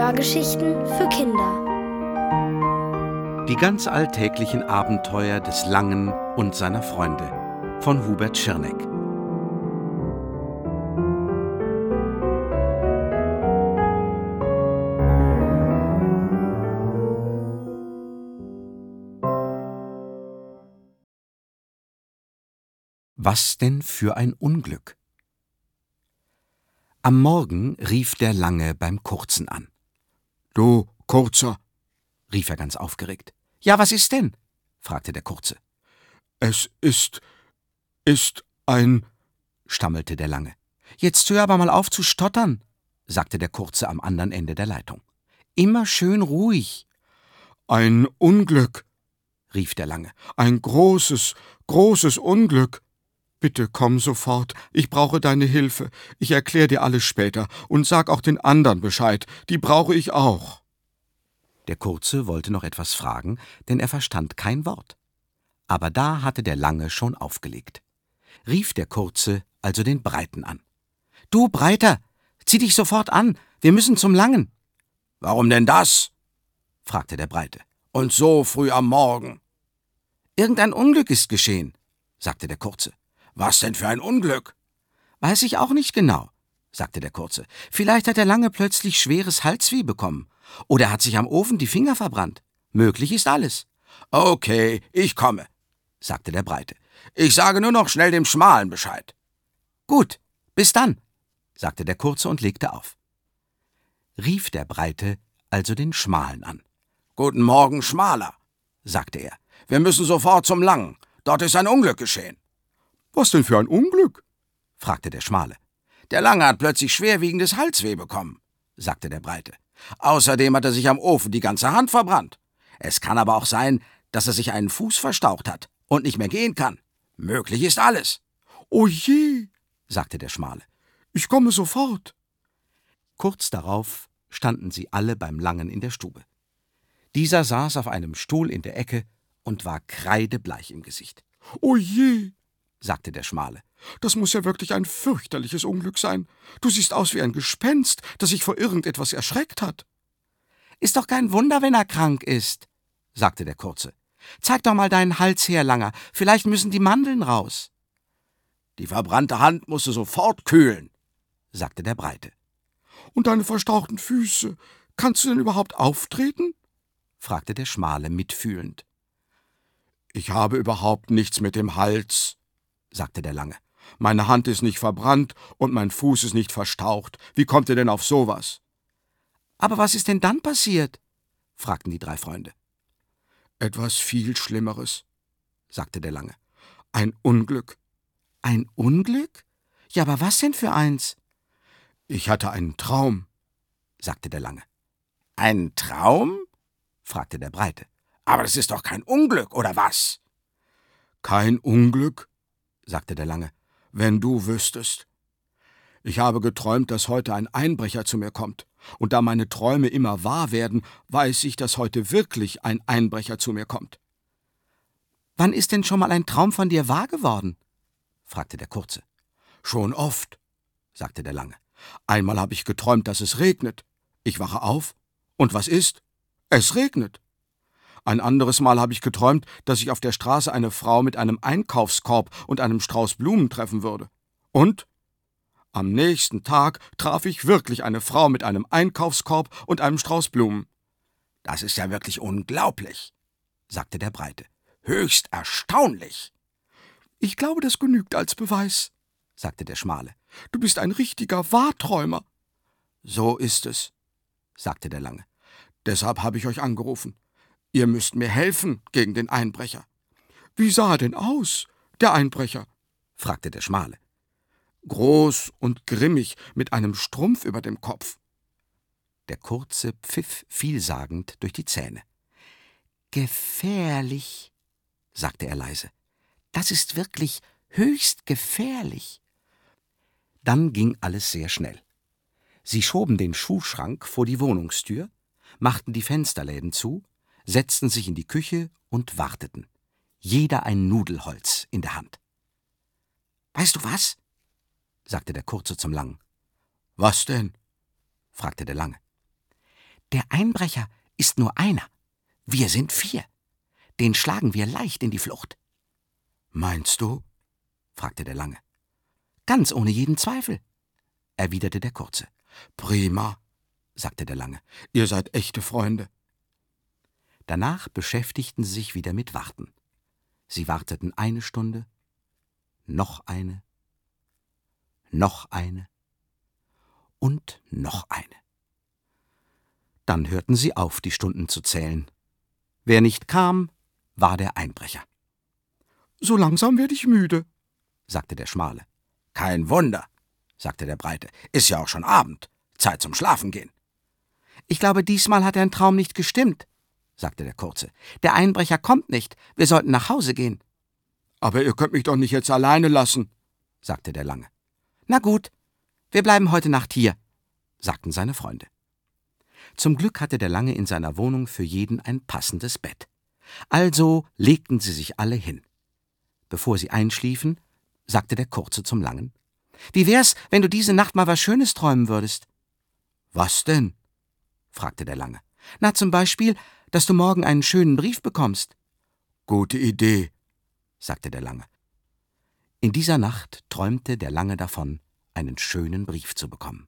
Hörgeschichten für Kinder. Die ganz alltäglichen Abenteuer des Langen und seiner Freunde von Hubert Schirneck. Was denn für ein Unglück? Am Morgen rief der Lange beim Kurzen an. »Du, Kurzer«, rief er ganz aufgeregt. »Ja, was ist denn?« fragte der Kurze. »Es ist ein«, stammelte der Lange. »Jetzt hör aber mal auf zu stottern«, sagte der Kurze am anderen Ende der Leitung. »Immer schön ruhig.« »Ein Unglück«, rief der Lange. »Ein großes Unglück. Bitte komm sofort, ich brauche deine Hilfe. Ich erkläre dir alles später und sag auch den anderen Bescheid, die brauche ich auch.« Der Kurze wollte noch etwas fragen, denn er verstand kein Wort. Aber da hatte der Lange schon aufgelegt. Rief der Kurze also den Breiten an. »Du, Breiter, zieh dich sofort an, wir müssen zum Langen.« »Warum denn das?« fragte der Breite. »Und so früh am Morgen?« »Irgendein Unglück ist geschehen«, sagte der Kurze. »Was denn für ein Unglück?« »Weiß ich auch nicht genau«, sagte der Kurze. »Vielleicht hat der Lange plötzlich schweres Halsweh bekommen. Oder er hat sich am Ofen die Finger verbrannt. Möglich ist alles.« »Okay, ich komme«, sagte der Breite. »Ich sage nur noch schnell dem Schmalen Bescheid.« »Gut, bis dann«, sagte der Kurze und legte auf. Rief der Breite also den Schmalen an. »Guten Morgen, Schmaler«, sagte er. »Wir müssen sofort zum Langen. Dort ist ein Unglück geschehen.« »Was denn für ein Unglück?« fragte der Schmale. »Der Lange hat plötzlich schwerwiegendes Halsweh bekommen«, sagte der Breite. »Außerdem hat er sich am Ofen die ganze Hand verbrannt. Es kann aber auch sein, dass er sich einen Fuß verstaucht hat und nicht mehr gehen kann. Möglich ist alles.« »O je«, sagte der Schmale. »Ich komme sofort.« Kurz darauf standen sie alle beim Langen in der Stube. Dieser saß auf einem Stuhl in der Ecke und war kreidebleich im Gesicht. »O je«, sagte der Schmale. »Das muss ja wirklich ein fürchterliches Unglück sein. Du siehst aus wie ein Gespenst, das sich vor irgendetwas erschreckt hat.« »Ist doch kein Wunder, wenn er krank ist«, sagte der Kurze. »Zeig doch mal deinen Hals her, Langer, vielleicht müssen die Mandeln raus.« »Die verbrannte Hand musst du sofort kühlen«, sagte der Breite. »Und deine verstauchten Füße, kannst du denn überhaupt auftreten?« fragte der Schmale mitfühlend. »Ich habe überhaupt nichts mit dem Hals«, sagte der Lange. »Meine Hand ist nicht verbrannt und mein Fuß ist nicht verstaucht. Wie kommt ihr denn auf sowas?« »Aber was ist denn dann passiert?« fragten die drei Freunde. »Etwas viel Schlimmeres«, sagte der Lange. »Ein Unglück.« »Ein Unglück? Ja, aber was denn für eins?« »Ich hatte einen Traum«, sagte der Lange. »Ein Traum?« fragte der Breite. »Aber das ist doch kein Unglück, oder was?« »Kein Unglück«, sagte der Lange, »wenn du wüsstest. Ich habe geträumt, dass heute ein Einbrecher zu mir kommt. Und da meine Träume immer wahr werden, weiß ich, dass heute wirklich ein Einbrecher zu mir kommt.« »Wann ist denn schon mal ein Traum von dir wahr geworden?« fragte der Kurze. »Schon oft«, sagte der Lange. »Einmal habe ich geträumt, dass es regnet. Ich wache auf, und was ist? Es regnet. Ein anderes Mal habe ich geträumt, dass ich auf der Straße eine Frau mit einem Einkaufskorb und einem Strauß Blumen treffen würde. Und? Am nächsten Tag traf ich wirklich eine Frau mit einem Einkaufskorb und einem Strauß Blumen.« »Das ist ja wirklich unglaublich«, sagte der Breite. »Höchst erstaunlich.« »Ich glaube, das genügt als Beweis«, sagte der Schmale. »Du bist ein richtiger Wahrträumer.« »So ist es«, sagte der Lange. »Deshalb habe ich euch angerufen. Ihr müsst mir helfen gegen den Einbrecher.« »Wie sah er denn aus, der Einbrecher?« fragte der Schmale. »Groß und grimmig, mit einem Strumpf über dem Kopf.« Der Kurze pfiff vielsagend durch die Zähne. »Gefährlich«, sagte er leise. »Das ist wirklich höchst gefährlich.« Dann ging alles sehr schnell. Sie schoben den Schuhschrank vor die Wohnungstür, machten die Fensterläden zu, setzten sich in die Küche und warteten, jeder ein Nudelholz in der Hand. »Weißt du was?«, sagte der Kurze zum Langen. »Was denn?«, fragte der Lange. Der Einbrecher ist nur einer. Wir sind 4. Den schlagen wir leicht in die Flucht. Meinst du? Fragte der Lange. Ganz ohne jeden Zweifel, erwiderte der Kurze. Prima, sagte der Lange. Ihr seid echte Freunde. Danach beschäftigten sie sich wieder mit Warten. Sie warteten 1 Stunde, noch eine und noch eine. Dann hörten sie auf, die Stunden zu zählen. Wer nicht kam, war der Einbrecher. »So langsam werde ich müde«, sagte der Schmale. »Kein Wunder«, sagte der Breite. »Ist ja auch schon Abend. Zeit zum Schlafengehen.« »Ich glaube, diesmal hat dein Traum nicht gestimmt«, sagte der Kurze. »Der Einbrecher kommt nicht. Wir sollten nach Hause gehen.« »Aber ihr könnt mich doch nicht jetzt alleine lassen«, sagte der Lange. »Na gut, wir bleiben heute Nacht hier«, sagten seine Freunde. Zum Glück hatte der Lange in seiner Wohnung für jeden ein passendes Bett. Also legten sie sich alle hin. Bevor sie einschliefen, sagte der Kurze zum Langen: »Wie wär's, wenn du diese Nacht mal was Schönes träumen würdest?« »Was denn?« fragte der Lange. »Na, zum Beispiel, dass du morgen einen schönen Brief bekommst.« »Gute Idee«, sagte der Lange. In dieser Nacht träumte der Lange davon, einen schönen Brief zu bekommen.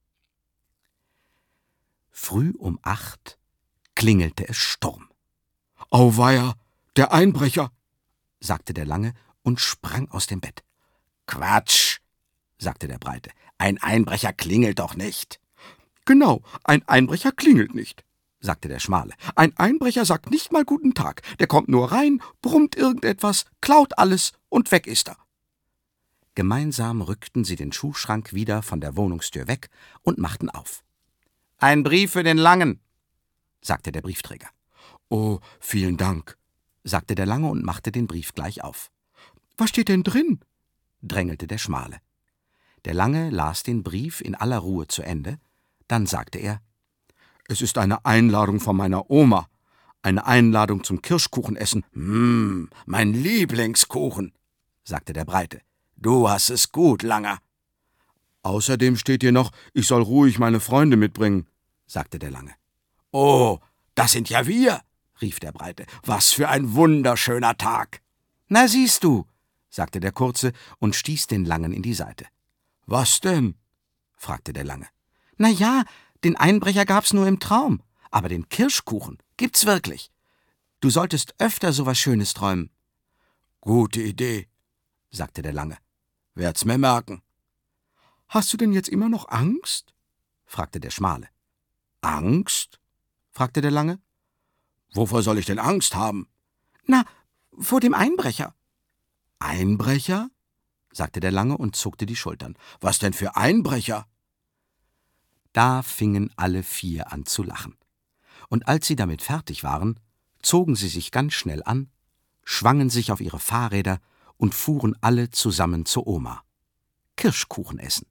Früh um 8 klingelte es Sturm. »Auweia, der Einbrecher«, sagte der Lange und sprang aus dem Bett. »Quatsch«, sagte der Breite. »Ein Einbrecher klingelt doch nicht.« »Genau, ein Einbrecher klingelt nicht«, sagte der Schmale. »Ein Einbrecher sagt nicht mal guten Tag. Der kommt nur rein, brummt irgendetwas, klaut alles und weg ist er.« Gemeinsam rückten sie den Schuhschrank wieder von der Wohnungstür weg und machten auf. »Ein Brief für den Langen«, sagte der Briefträger. »Oh, vielen Dank«, sagte der Lange und machte den Brief gleich auf. »Was steht denn drin?« drängelte der Schmale. Der Lange las den Brief in aller Ruhe zu Ende, dann sagte er: »Es ist eine Einladung von meiner Oma, eine Einladung zum Kirschkuchenessen.« Mein Lieblingskuchen«, sagte der Breite. »Du hast es gut, Langer.« »Außerdem steht hier noch, ich soll ruhig meine Freunde mitbringen«, sagte der Lange. »Oh, das sind ja wir«, rief der Breite. »Was für ein wunderschöner Tag.« »Na siehst du«, sagte der Kurze und stieß den Langen in die Seite. »Was denn?« fragte der Lange. »Na ja, den Einbrecher gab's nur im Traum, aber den Kirschkuchen gibt's wirklich. Du solltest öfter so was Schönes träumen.« »Gute Idee«, sagte der Lange. »Werd's mir merken.« »Hast du denn jetzt immer noch Angst?« fragte der Schmale. »Angst?« fragte der Lange. »Wovor soll ich denn Angst haben?« »Na, vor dem Einbrecher.« »Einbrecher?« sagte der Lange und zuckte die Schultern. »Was denn für Einbrecher?« Da fingen alle 4 an zu lachen. Und als sie damit fertig waren, zogen sie sich ganz schnell an, schwangen sich auf ihre Fahrräder und fuhren alle zusammen zur Oma. Kirschkuchen essen.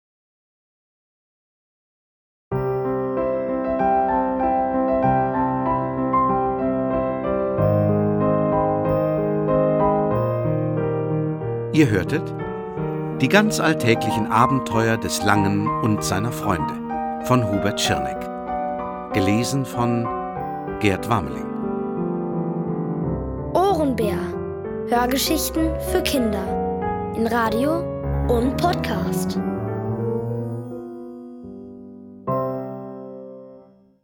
Ihr hörtet die ganz alltäglichen Abenteuer des Langen und seiner Freunde von Hubert Schirneck. Gelesen von Gerd Warmeling. Ohrenbär. Hörgeschichten für Kinder. In Radio und Podcast.